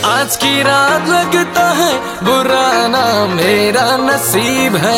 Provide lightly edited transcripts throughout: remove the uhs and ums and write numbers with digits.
आज की रात लगता है बुरा ना मेरा नसीब है।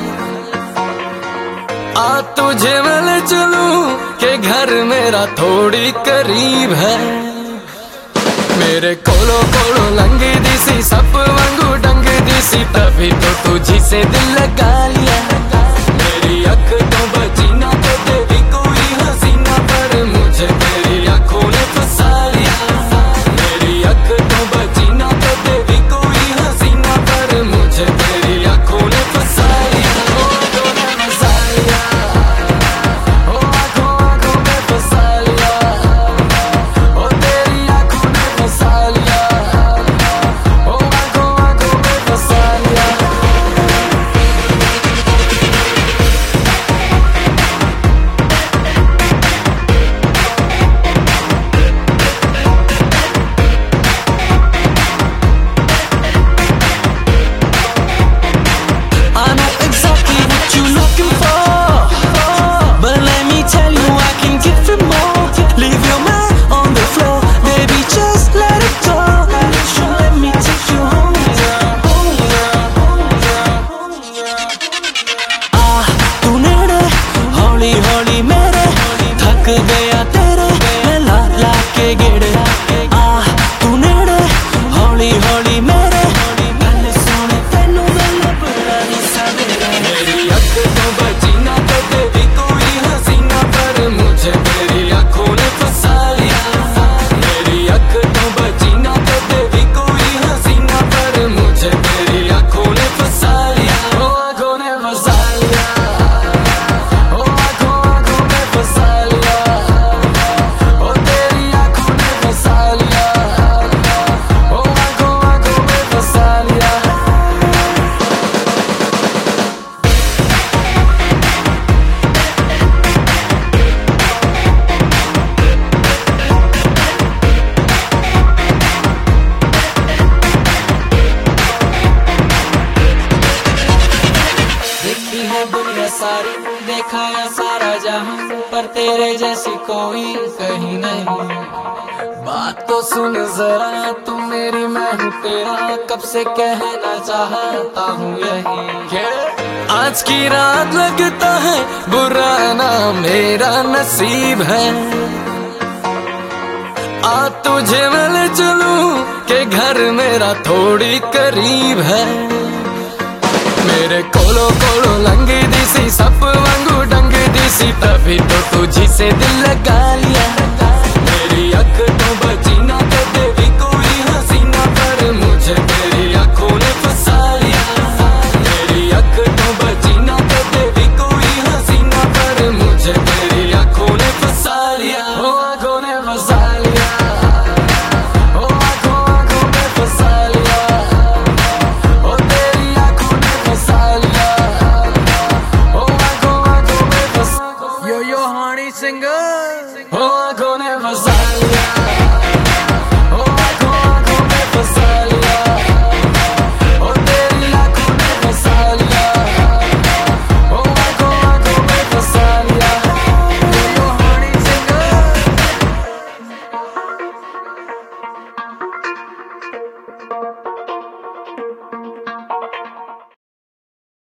आ तुझे मैं चलूं के घर मेरा थोड़ी करीब है। मेरे कोलो कोलो लंगी दिसी सप वांगू डंग दिसी तभी तो तुझी से दिल लगा लिया। मेरी अख तो बची ना तो तेरी कोई हसीना पर मुझे तेरी आंखों ने फंसा लिया। मेरी अख तो बची ना तो तेरी कोई हसीना पर मुझे तेरी आंखों ने फंसा लिया। आंखों ने फंसा लिया, ओ आंखों आंखों में फंसा लिया, ओ तेरी आंखों ने फंसा लिया, ओ आंखों आंखों में फंसा लिया। हौली मेरे थक गया तेरे मैं ला ला के गेड़े। आ तू नेड़े हौली हौली मेरे गल सोने तेनू मैं बड़ा ही सवेरे। मेरी अख तो बची ना तो तेरी कोई हसीना पर मुझे तेरी आंखों ने फंसा लिया। मेरी अख तो बची ना तो तेरी कोई हसीना पर मुझे तेरी आंखों ने फंसा लिया। ओ आंखों ने फंसा लिया, दुनिया सारी देखा या सारा जहां पर तेरे जैसी कोई कहीं नहीं। बात तो सुन जरा तू मेरी मैं हूँ तेरा कब से कहना चाहता हूँ यही। आज की रात लगता है बुरा ना मेरा नसीब है। आ तुझे मैं चलूं के घर मेरा थोड़ी करीब है। मेरे कोलो कोलो लंगी दिसी सप वांगू डंग दिसी तभी तो तुझी से दिल लगा लिया। मेरी अख तो बची